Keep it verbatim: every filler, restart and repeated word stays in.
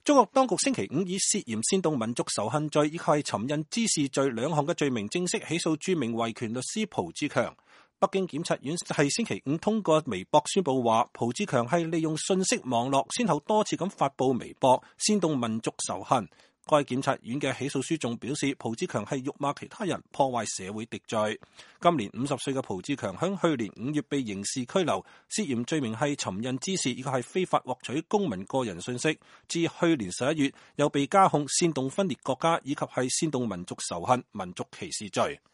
中國當局星期五以涉嫌煽動民族仇恨罪以及係尋釁滋事罪兩項嘅罪名正式起訴著名維權律師蒲志強。北京檢察院係星期五通過微博宣佈話，蒲志強係利用信息網絡，先後多次咁發布微博，煽動民族仇恨。該檢察院嘅起訴書仲表示，蒲志強係辱罵其他人，破壞社會秩序。今年五十歲嘅蒲志強喺去年五月被刑事拘留，涉嫌罪名係尋釁滋事，以及係非法獲取公民個人信息。至去年十一月，又被加控煽動分裂國家以及係煽動民族仇恨、民族歧視罪。